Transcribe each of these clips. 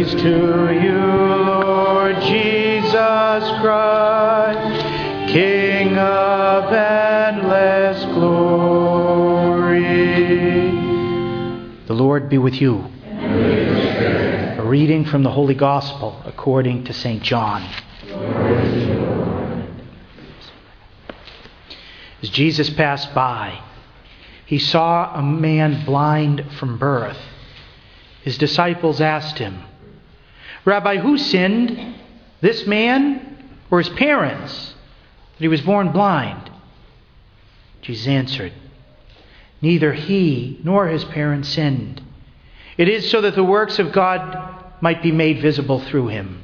Praise to you, Lord Jesus Christ, King of endless glory. The Lord be with you. A reading from the Holy Gospel according to St. John. As Jesus passed by, he saw a man blind from birth. His disciples asked him, "Rabbi, who sinned, this man or his parents, that he was born blind?" Jesus answered, "Neither he nor his parents sinned. It is so that the works of God might be made visible through him.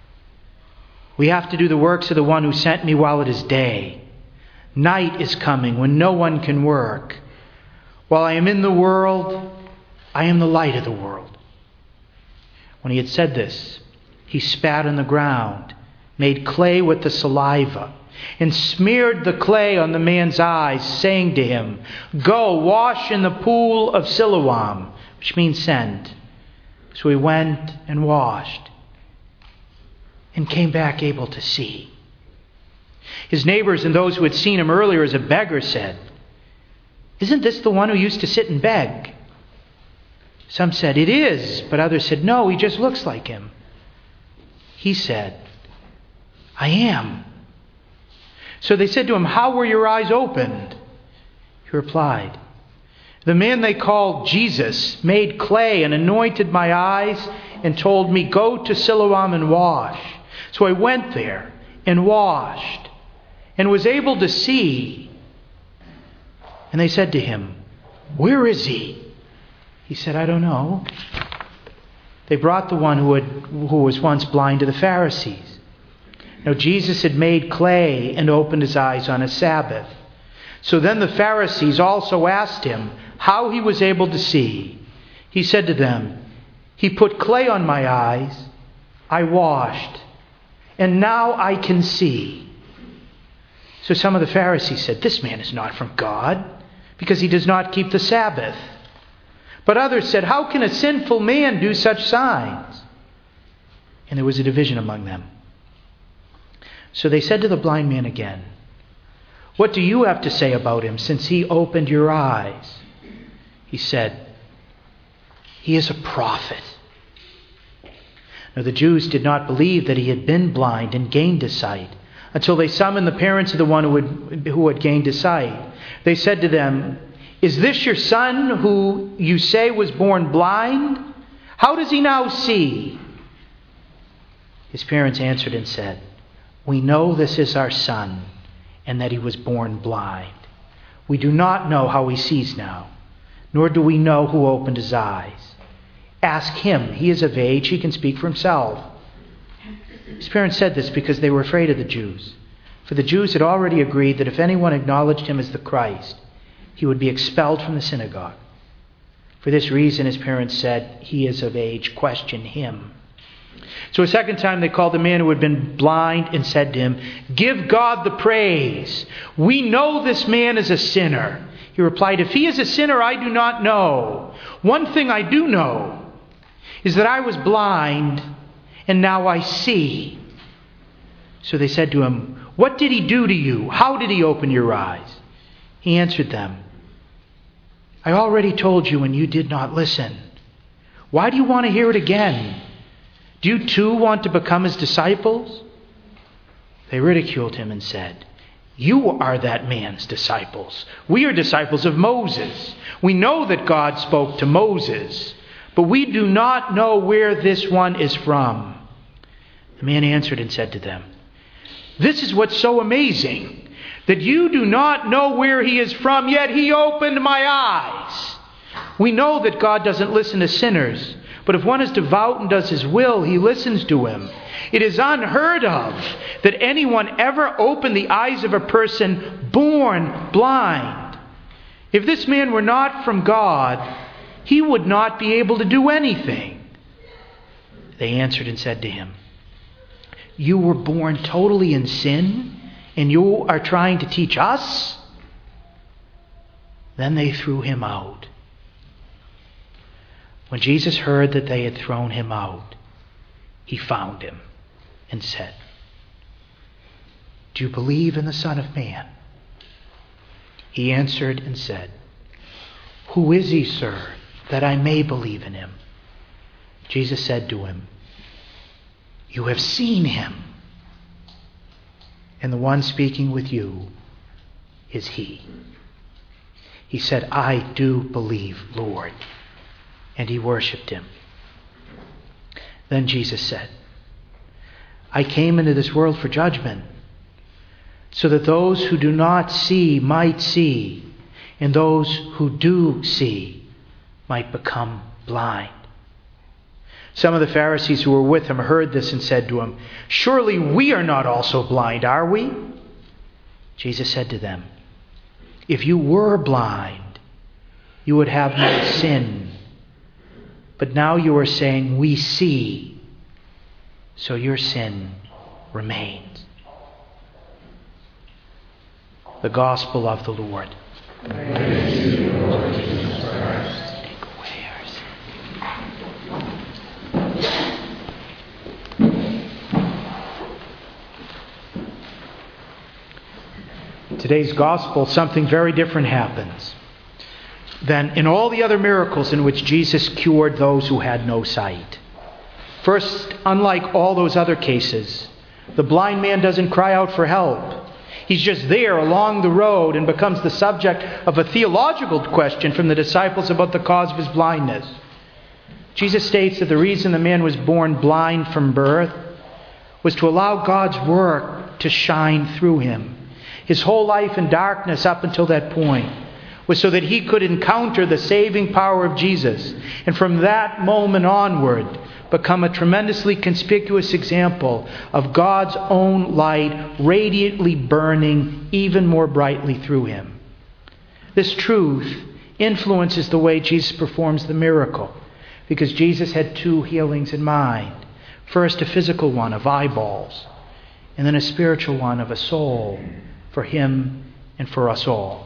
We have to do the works of the one who sent me while it is day. Night is coming when no one can work. While I am in the world, I am the light of the world." When he had said this, he spat on the ground, made clay with the saliva, and smeared the clay on the man's eyes, saying to him, "Go, wash in the pool of Siloam," which means send. So he went and washed, and came back able to see. His neighbors and those who had seen him earlier as a beggar said, "Isn't this the one who used to sit and beg?" Some said, "It is," but others said, "No, he just looks like him." He said, "I am." So they said to him, "How were your eyes opened?" He replied, "The man they called Jesus made clay and anointed my eyes and told me, 'Go to Siloam and wash.' So I went there and washed and was able to see." And they said to him, "Where is he?" He said, "I don't know." They brought the one who was once blind to the Pharisees. Now Jesus had made clay and opened his eyes on a Sabbath. So then the Pharisees also asked him how he was able to see. He said to them, "He put clay on my eyes, I washed, and now I can see." So some of the Pharisees said, "This man is not from God, because he does not keep the Sabbath." But others said, "How can a sinful man do such signs?" And there was a division among them. So they said to the blind man again, "What do you have to say about him, since he opened your eyes?" He said, "He is a prophet." Now the Jews did not believe that he had been blind and gained his sight, until they summoned the parents of the one who had gained his sight. They said to them, "Is this your son who you say was born blind? How does he now see?" His parents answered and said, "We know this is our son, and that he was born blind. We do not know how he sees now, nor do we know who opened his eyes. Ask him. He is of age. He can speak for himself." His parents said this because they were afraid of the Jews. For the Jews had already agreed that if anyone acknowledged him as the Christ, he would be expelled from the synagogue. For this reason, his parents said, "He is of age. Question him." So a second time they called the man who had been blind and said to him, "Give God the praise. We know this man is a sinner." He replied, "If he is a sinner, I do not know. One thing I do know is that I was blind, and now I see." So they said to him, "What did he do to you? How did he open your eyes?" He answered them, "I already told you and you did not listen. Why do you want to hear it again? Do you too want to become his disciples?" They ridiculed him and said, "You are that man's disciples. We are disciples of Moses. We know that God spoke to Moses, but we do not know where this one is from." The man answered and said to them, "This is what's so amazing, that you do not know where he is from, yet he opened my eyes. We know that God doesn't listen to sinners, but if one is devout and does his will, he listens to him. It is unheard of that anyone ever opened the eyes of a person born blind. If this man were not from God, he would not be able to do anything." They answered and said to him, "You were born totally in sin, and you are trying to teach us?" Then they threw him out. When Jesus heard that they had thrown him out, he found him and said, "Do you believe in the Son of Man?" He answered and said, "Who is he, sir, that I may believe in him?" Jesus said to him, "You have seen him, and the one speaking with you is he." He said, "I do believe, Lord." And he worshipped him. Then Jesus said, "I came into this world for judgment, so that those who do not see might see, and those who do see might become blind." Some of the Pharisees who were with him heard this and said to him, "Surely we are not also blind, are we?" Jesus said to them, "If you were blind, you would have no sin. But now you are saying, 'We see,' so your sin remains." The Gospel of the Lord. Praise to you, Lord Jesus Christ. Take away our sin. Today's Gospel, something very different happens than in all the other miracles in which Jesus cured those who had no sight. First, unlike all those other cases, the blind man doesn't cry out for help. He's just there along the road and becomes the subject of a theological question from the disciples about the cause of his blindness. Jesus states that the reason the man was born blind from birth was to allow God's work to shine through him. His whole life in darkness up until that point was so that he could encounter the saving power of Jesus, and from that moment onward become a tremendously conspicuous example of God's own light radiantly burning even more brightly through him. This truth influences the way Jesus performs the miracle, because Jesus had two healings in mind. First, a physical one of eyeballs, and then a spiritual one of a soul for him and for us all.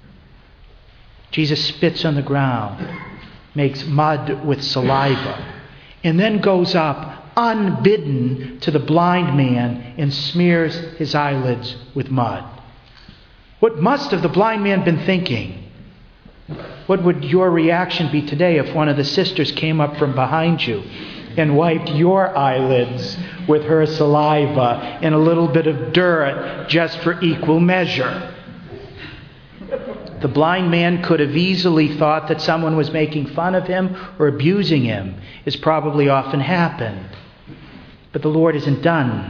Jesus spits on the ground, makes mud with saliva, and then goes up unbidden to the blind man and smears his eyelids with mud. What must have the blind man been thinking? What would your reaction be today if one of the sisters came up from behind you and wiped your eyelids with her saliva and a little bit of dirt just for equal measure? The blind man could have easily thought that someone was making fun of him or abusing him, as probably often happened. But the Lord isn't done.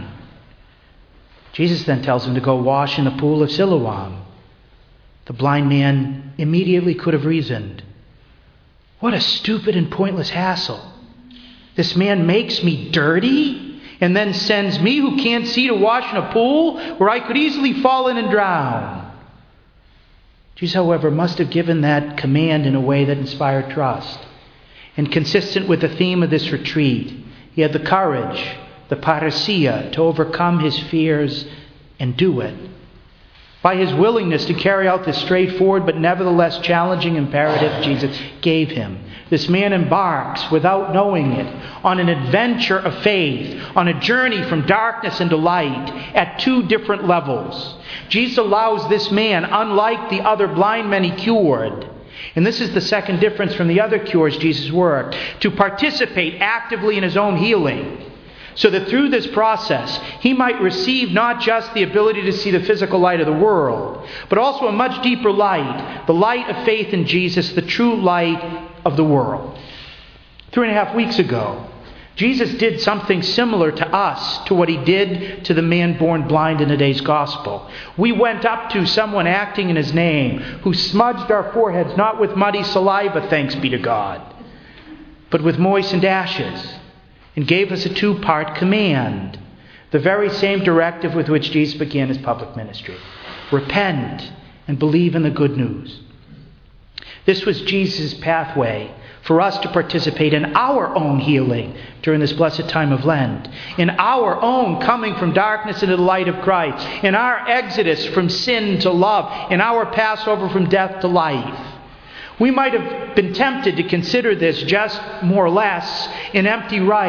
Jesus then tells him to go wash in the pool of Siloam. The blind man immediately could have reasoned, "What a stupid and pointless hassle. This man makes me dirty and then sends me who can't see to wash in a pool where I could easily fall in and drown." Jesus, however, must have given that command in a way that inspired trust. And consistent with the theme of this retreat, he had the courage, the parousia, to overcome his fears and do it. By his willingness to carry out this straightforward but nevertheless challenging imperative Jesus gave him, this man embarks, without knowing it, on an adventure of faith, on a journey from darkness into light at two different levels. Jesus allows this man, unlike the other blind men he cured, and this is the second difference from the other cures Jesus worked, to participate actively in his own healing, so that through this process he might receive not just the ability to see the physical light of the world, but also a much deeper light, the light of faith in Jesus, the true light of the world. 3.5 weeks ago, Jesus did something similar to us, to what he did to the man born blind in today's gospel. We went up to someone acting in his name, who smudged our foreheads not with muddy saliva, thanks be to God, but with moistened ashes, and gave us a 2-part command, the very same directive with which Jesus began his public ministry. Repent and believe in the good news. This was Jesus' pathway for us to participate in our own healing during this blessed time of Lent, in our own coming from darkness into the light of Christ, in our exodus from sin to love, in our Passover from death to life. We might have been tempted to consider this just more or less an empty rite,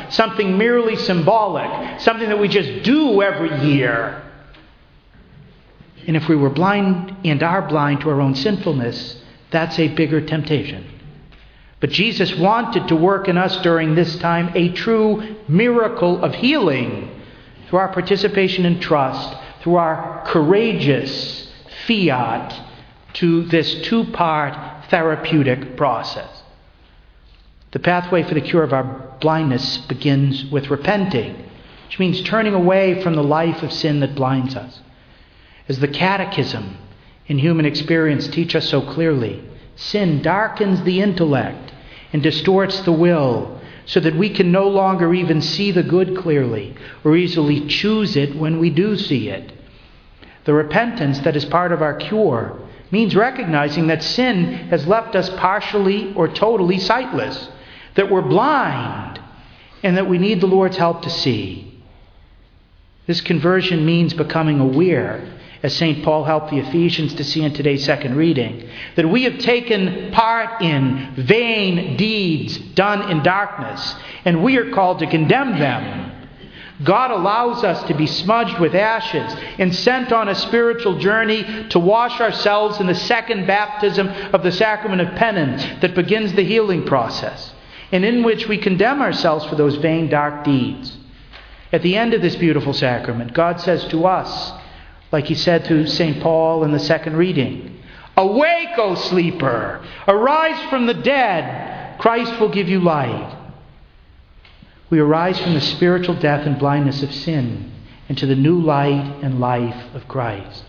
something merely symbolic, something that we just do every year. And if we were blind and are blind to our own sinfulness, that's a bigger temptation. But Jesus wanted to work in us during this time a true miracle of healing through our participation and trust, through our courageous fiat to this two-part therapeutic process. The pathway for the cure of our blindness begins with repenting, which means turning away from the life of sin that blinds us. As the Catechism in Human Experience teach us so clearly, sin darkens the intellect and distorts the will so that we can no longer even see the good clearly or easily choose it when we do see it. The repentance that is part of our cure means recognizing that sin has left us partially or totally sightless, that we're blind, and that we need the Lord's help to see. This conversion means becoming aware, as St. Paul helped the Ephesians to see in today's second reading, that we have taken part in vain deeds done in darkness, and we are called to condemn them. God allows us to be smudged with ashes and sent on a spiritual journey to wash ourselves in the second baptism of the sacrament of penance that begins the healing process, and in which we condemn ourselves for those vain dark deeds. At the end of this beautiful sacrament, God says to us, like he said to St. Paul in the second reading, "Awake, O sleeper! Arise from the dead! Christ will give you light." We arise from the spiritual death and blindness of sin into the new light and life of Christ.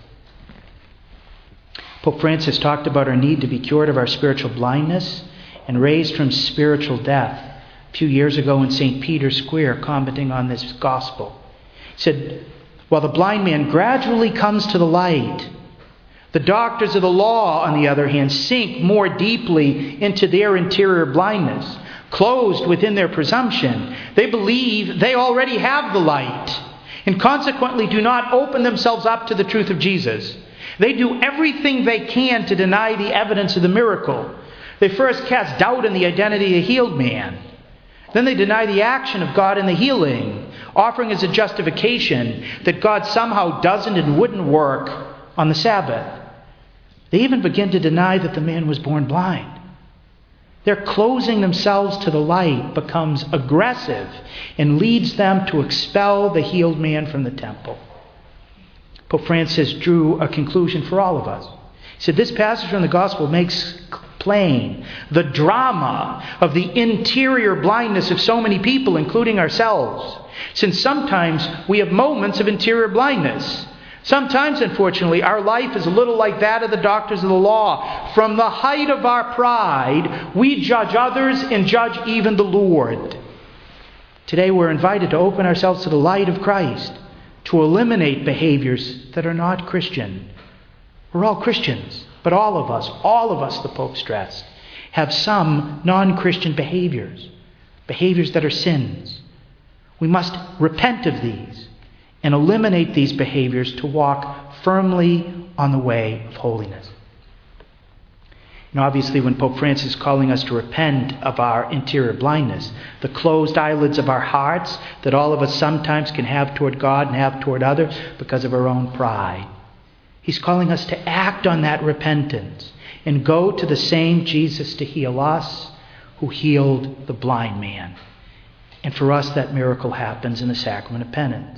Pope Francis talked about our need to be cured of our spiritual blindness and raised from spiritual death a few years ago in St. Peter's Square, commenting on this gospel. He said, while the blind man gradually comes to the light, the doctors of the law, on the other hand, sink more deeply into their interior blindness. Closed within their presumption, they believe they already have the light and consequently do not open themselves up to the truth of Jesus. They do everything they can to deny the evidence of the miracle. They first cast doubt in the identity of the healed man. Then they deny the action of God in the healing, offering as a justification that God somehow doesn't and wouldn't work on the Sabbath. They even begin to deny that the man was born blind. Their closing themselves to the light becomes aggressive and leads them to expel the healed man from the temple. Pope Francis drew a conclusion for all of us. He said, this passage from the Gospel makes plain the drama of the interior blindness of so many people, including ourselves. Since sometimes we have moments of interior blindness. Sometimes, unfortunately, our life is a little like that of the doctors of the law. From the height of our pride, we judge others and judge even the Lord. Today we're invited to open ourselves to the light of Christ, to eliminate behaviors that are not Christian. We're all Christians, but all of us, the Pope stressed, have some non-Christian behaviors that are sins. We must repent of these and eliminate these behaviors to walk firmly on the way of holiness. And obviously, when Pope Francis is calling us to repent of our interior blindness, the closed eyelids of our hearts that all of us sometimes can have toward God and have toward others because of our own pride, he's calling us to act on that repentance and go to the same Jesus to heal us who healed the blind man. And for us, that miracle happens in the sacrament of penance.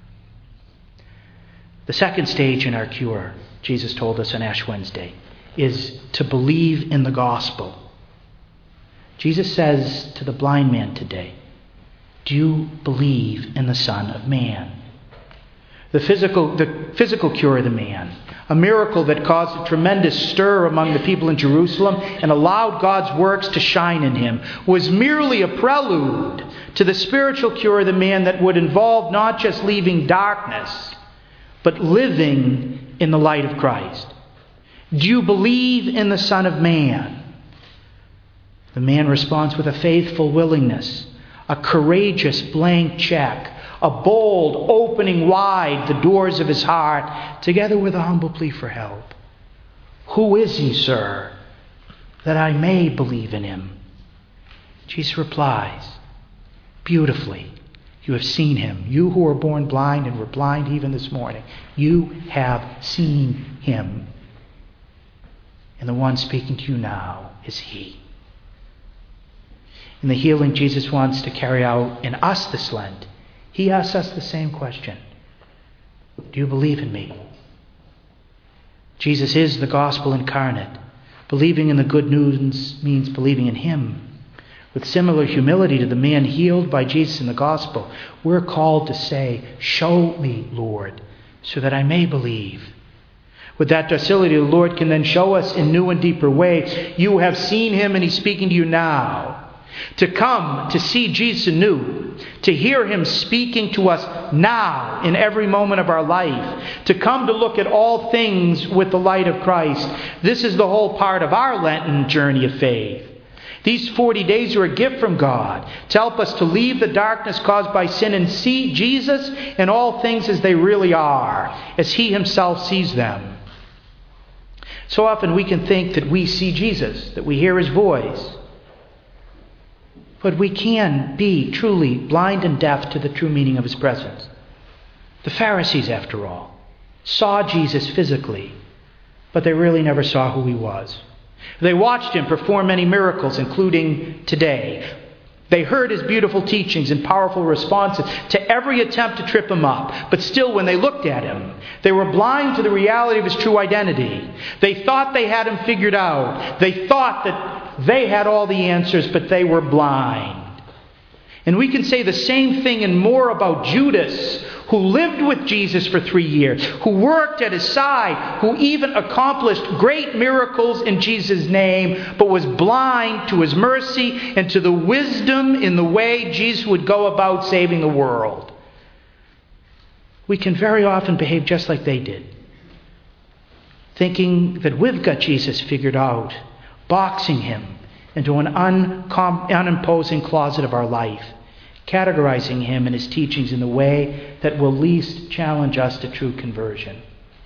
The second stage in our cure, Jesus told us on Ash Wednesday, is to believe in the gospel. Jesus says to the blind man today, do you believe in the Son of Man? The physical cure of the man, a miracle that caused a tremendous stir among the people in Jerusalem and allowed God's works to shine in him, was merely a prelude to the spiritual cure of the man that would involve not just leaving darkness, but living in the light of Christ. Do you believe in the Son of Man? The man responds with a faithful willingness, a courageous blank check, a bold opening wide the doors of his heart, together with a humble plea for help. Who is he, sir, that I may believe in him? Jesus replies, beautifully. You have seen him. You who were born blind and were blind even this morning, you have seen him. And the one speaking to you now is he. In the healing Jesus wants to carry out in us this Lent, he asks us the same question. Do you believe in me? Jesus is the gospel incarnate. Believing in the good news means believing in him. With similar humility to the man healed by Jesus in the gospel, we're called to say, show me, Lord, so that I may believe. With that docility, the Lord can then show us in new and deeper ways. You have seen him and he's speaking to you now. To come to see Jesus anew, to hear him speaking to us now in every moment of our life, to come to look at all things with the light of Christ. This is the whole part of our Lenten journey of faith. These 40 days are a gift from God to help us to leave the darkness caused by sin and see Jesus and all things as they really are, as he himself sees them. So often we can think that we see Jesus, that we hear his voice. But we can be truly blind and deaf to the true meaning of his presence. The Pharisees, after all, saw Jesus physically, but they really never saw who he was. They watched him perform many miracles, including today. They heard his beautiful teachings and powerful responses to every attempt to trip him up. But still, when they looked at him, they were blind to the reality of his true identity. They thought they had him figured out. They thought that they had all the answers, but they were blind. And we can say the same thing and more about Judas, who lived with Jesus for 3 years, who worked at his side, who even accomplished great miracles in Jesus' name, but was blind to his mercy and to the wisdom in the way Jesus would go about saving the world. We can very often behave just like they did, thinking that we've got Jesus figured out, boxing him into an unimposing closet of our life, categorizing him and his teachings in the way that will least challenge us to true conversion.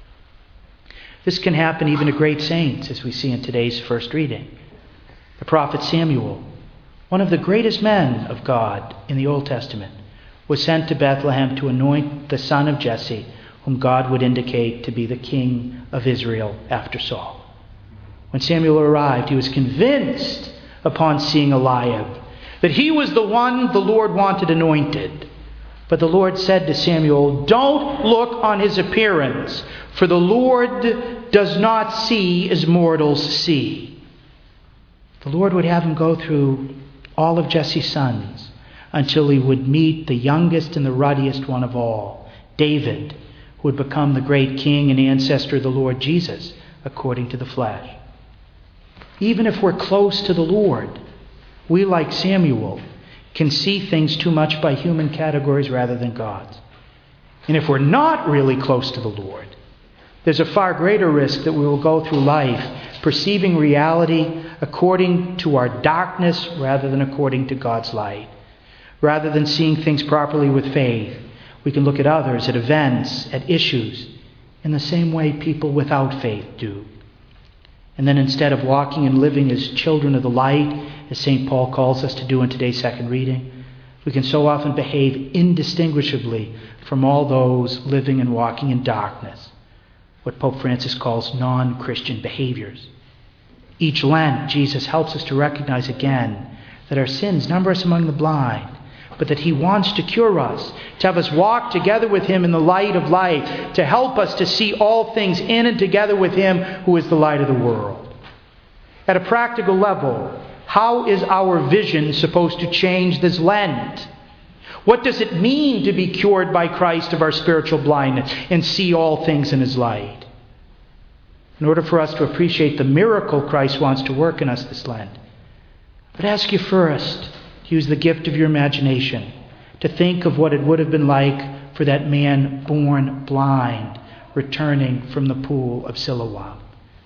This can happen even to great saints, as we see in today's first reading. The prophet Samuel, one of the greatest men of God in the Old Testament, was sent to Bethlehem to anoint the son of Jesse, whom God would indicate to be the king of Israel after Saul. When Samuel arrived, he was convinced upon seeing Eliab that he was the one the Lord wanted anointed. But the Lord said to Samuel, "Don't look on his appearance, for the Lord does not see as mortals see." The Lord would have him go through all of Jesse's sons until he would meet the youngest and the ruddiest one of all, David, who would become the great king and ancestor of the Lord Jesus, according to the flesh. Even if we're close to the Lord, we, like Samuel, can see things too much by human categories rather than God's. And if we're not really close to the Lord, there's a far greater risk that we will go through life perceiving reality according to our darkness rather than according to God's light. Rather than seeing things properly with faith, we can look at others, at events, at issues, in the same way people without faith do. And then instead of walking and living as children of the light, as St. Paul calls us to do in today's second reading, we can so often behave indistinguishably from all those living and walking in darkness, what Pope Francis calls non-Christian behaviors. Each Lent, Jesus helps us to recognize again that our sins number us among the blind, but that he wants to cure us, to have us walk together with him in the light of light, to help us to see all things in and together with him who is the light of the world. At a practical level, how is our vision supposed to change this Lent? What does it mean to be cured by Christ of our spiritual blindness and see all things in his light? In order for us to appreciate the miracle Christ wants to work in us this Lent, I'd ask you first, use the gift of your imagination to think of what it would have been like for that man born blind returning from the pool of Siloam.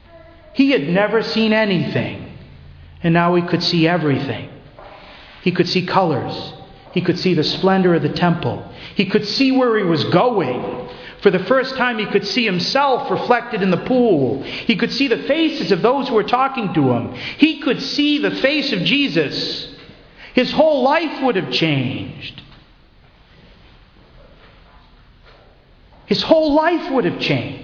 He had never seen anything, and now he could see everything. He could see colors. He could see the splendor of the temple. He could see where he was going. For the first time, he could see himself reflected in the pool. He could see the faces of those who were talking to him. He could see the face of Jesus. His whole life would have changed. His whole life would have changed.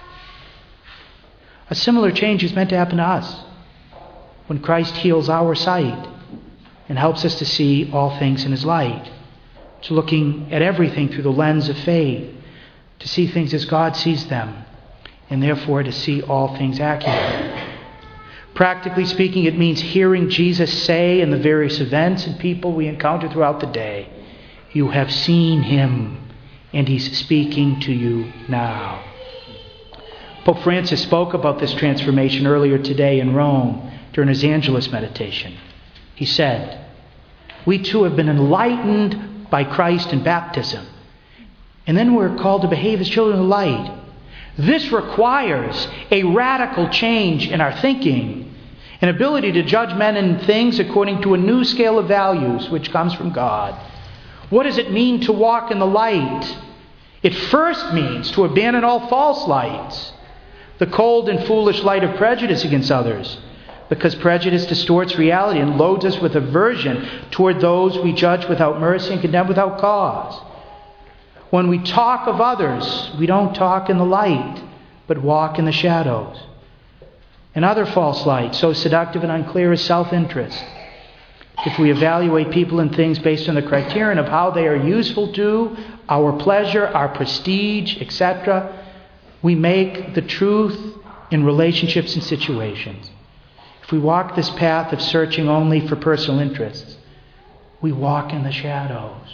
A similar change is meant to happen to us when Christ heals our sight and helps us to see all things in His light, to looking at everything through the lens of faith, to see things as God sees them, and therefore to see all things accurately. Practically speaking, it means hearing Jesus say in the various events and people we encounter throughout the day, "You have seen Him, and He's speaking to you now." Pope Francis spoke about this transformation earlier today in Rome during his Angelus meditation. He said, "We too have been enlightened by Christ in baptism, and then we're called to behave as children of light. This requires a radical change in our thinking, an ability to judge men and things according to a new scale of values which comes from God. What does it mean to walk in the light? It first means to abandon all false lights, the cold and foolish light of prejudice against others, because prejudice distorts reality and loads us with aversion toward those we judge without mercy and condemn without cause. When we talk of others, we don't talk in the light, but walk in the shadows. Another false light, so seductive and unclear, is self-interest. If we evaluate people and things based on the criterion of how they are useful to our pleasure, our prestige, etc., we make the truth in relationships and situations. If we walk this path of searching only for personal interests, we walk in the shadows.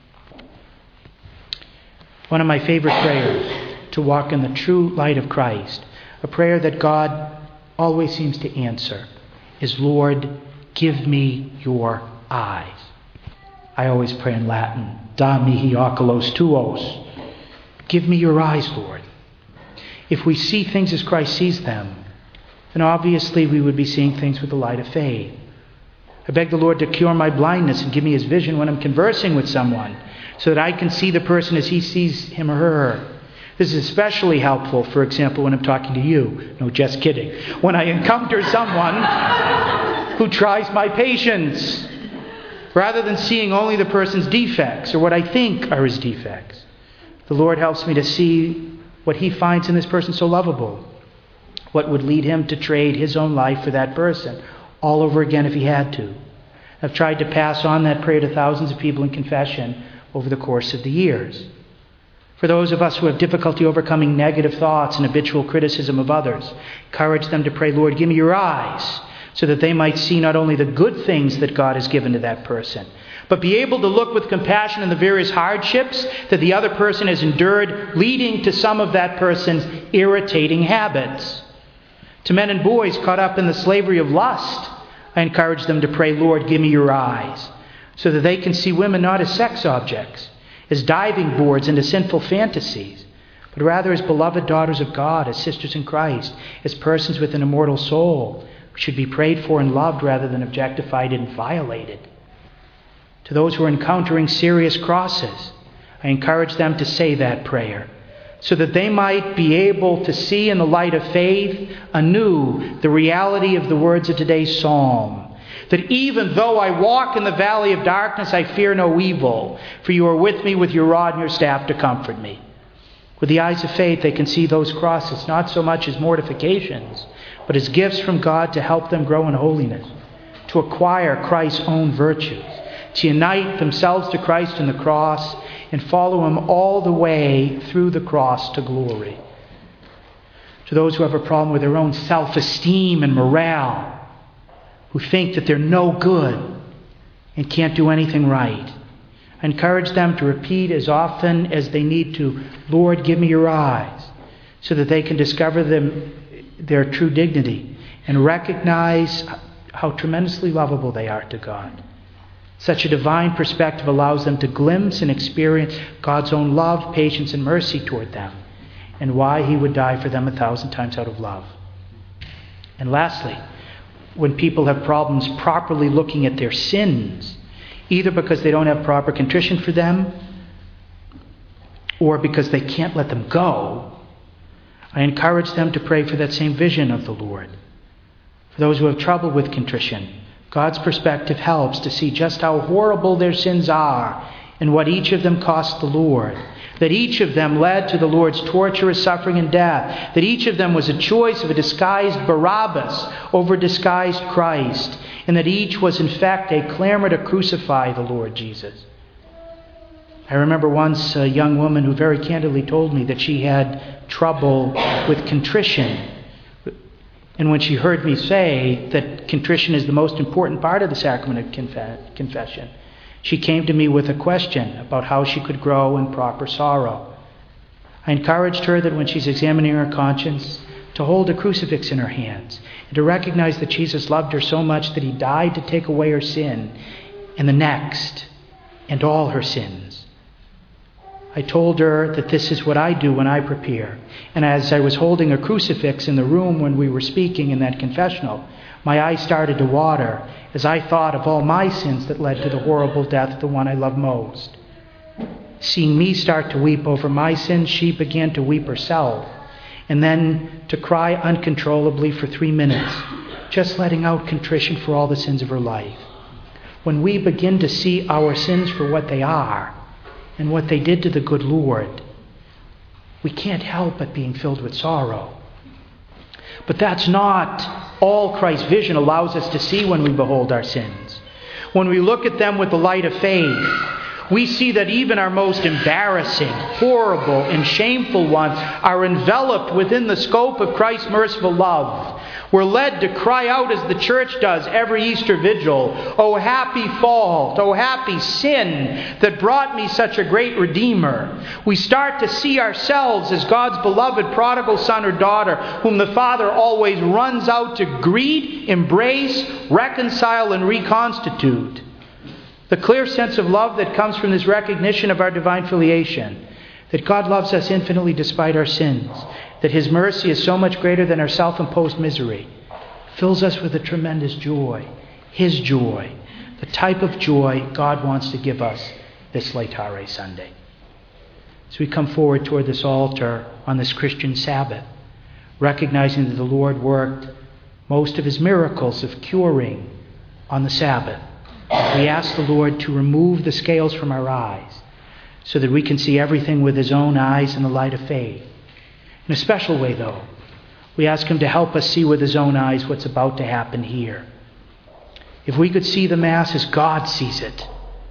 One of my favorite prayers, to walk in the true light of Christ, a prayer that God always seems to answer, is, "Lord, give me your eyes." I always pray in Latin, "Da mihi oculos tuos." Give me your eyes, Lord. If we see things as Christ sees them, then obviously we would be seeing things with the light of faith. I beg the Lord to cure my blindness and give me His vision when I'm conversing with someone, so that I can see the person as He sees him or her. This is especially helpful, for example, when I'm talking to you. No, just kidding. When I encounter someone who tries my patience, rather than seeing only the person's defects or what I think are his defects. The Lord helps me to see what He finds in this person so lovable, what would lead him to trade his own life for that person all over again if he had to. I've tried to pass on that prayer to thousands of people in confession over the course of the years. For those of us who have difficulty overcoming negative thoughts and habitual criticism of others, encourage them to pray, "Lord, give me your eyes," so that they might see not only the good things that God has given to that person, but be able to look with compassion on the various hardships that the other person has endured, leading to some of that person's irritating habits. To men and boys caught up in the slavery of lust, I encourage them to pray, "Lord, give me your eyes," so that they can see women not as sex objects, as diving boards into sinful fantasies, but rather as beloved daughters of God, as sisters in Christ, as persons with an immortal soul, who should be prayed for and loved rather than objectified and violated. To those who are encountering serious crosses, I encourage them to say that prayer, so that they might be able to see in the light of faith anew the reality of the words of today's psalm. That even though I walk in the valley of darkness, I fear no evil, for you are with me with your rod and your staff to comfort me. With the eyes of faith, they can see those crosses not so much as mortifications, but as gifts from God to help them grow in holiness, to acquire Christ's own virtues, to unite themselves to Christ in the cross and follow Him all the way through the cross to glory. To those who have a problem with their own self-esteem and morale, who think that they're no good and can't do anything right, I encourage them to repeat as often as they need to, "Lord, give me your eyes," so that they can discover their true dignity and recognize how tremendously lovable they are to God. Such a divine perspective allows them to glimpse and experience God's own love, patience, and mercy toward them, and why He would die for them 1,000 times out of love. And lastly, when people have problems properly looking at their sins, either because they don't have proper contrition for them or because they can't let them go, I encourage them to pray for that same vision of the Lord. For those who have trouble with contrition, God's perspective helps to see just how horrible their sins are and what each of them cost the Lord. That each of them led to the Lord's torturous suffering and death. That each of them was a choice of a disguised Barabbas over disguised Christ. And that each was in fact a clamor to crucify the Lord Jesus. I remember once a young woman who very candidly told me that she had trouble with contrition. And when she heard me say that contrition is the most important part of the sacrament of confession, she came to me with a question about how she could grow in proper sorrow. I encouraged her that when she's examining her conscience, to hold a crucifix in her hands and to recognize that Jesus loved her so much that he died to take away her sin and the next and all her sins. I told her that this is what I do when I prepare. And as I was holding a crucifix in the room when we were speaking in that confessional, my eyes started to water as I thought of all my sins that led to the horrible death of the one I love most. Seeing me start to weep over my sins, she began to weep herself, and then to cry uncontrollably for 3 minutes, just letting out contrition for all the sins of her life. When we begin to see our sins for what they are and what they did to the good Lord, we can't help but being filled with sorrow. But that's not all Christ's vision allows us to see when we behold our sins. When we look at them with the light of faith, we see that even our most embarrassing, horrible, and shameful ones are enveloped within the scope of Christ's merciful love. We're led to cry out as the church does every Easter vigil, "O happy fault, O happy sin that brought me such a great Redeemer." We start to see ourselves as God's beloved prodigal son or daughter, whom the Father always runs out to greet, embrace, reconcile, and reconstitute. The clear sense of love that comes from this recognition of our divine filiation, that God loves us infinitely despite our sins, that his mercy is so much greater than our self-imposed misery, fills us with a tremendous joy, his joy, the type of joy God wants to give us this Laetare Sunday. As we come forward toward this altar on this Christian Sabbath, recognizing that the Lord worked most of his miracles of curing on the Sabbath, we ask the Lord to remove the scales from our eyes so that we can see everything with his own eyes in the light of faith. In a special way, though, we ask him to help us see with his own eyes what's about to happen here. If we could see the Mass as God sees it,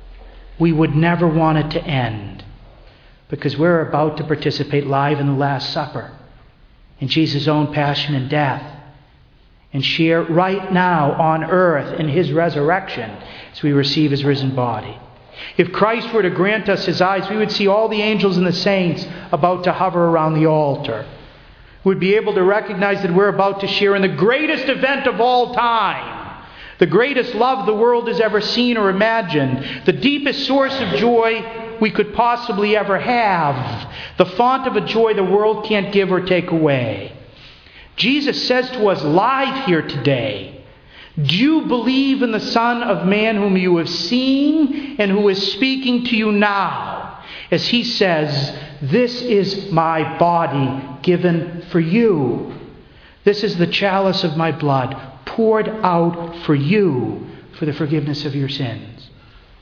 we would never want it to end, because we're about to participate live in the Last Supper, in Jesus' own passion and death, and share right now on earth in his resurrection as we receive his risen body. If Christ were to grant us his eyes, we would see all the angels and the saints about to hover around the altar. We'd be able to recognize that we're about to share in the greatest event of all time, the greatest love the world has ever seen or imagined, the deepest source of joy we could possibly ever have, the font of a joy the world can't give or take away. Jesus says to us live here today, "Do you believe in the Son of Man whom you have seen and who is speaking to you now?" As he says, "This is my body given for you. This is the chalice of my blood poured out for you for the forgiveness of your sins."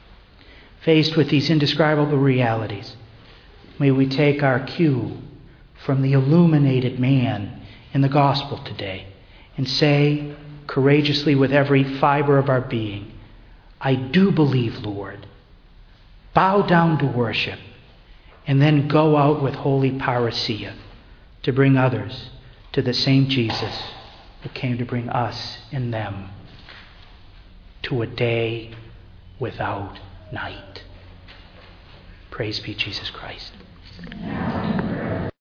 Faced with these indescribable realities, may we take our cue from the illuminated man in the gospel today and say courageously with every fiber of our being, "I do believe, Lord." Bow down to worship, and then go out with holy parousia to bring others to the same Jesus who came to bring us and them to a day without night. Praise be Jesus Christ.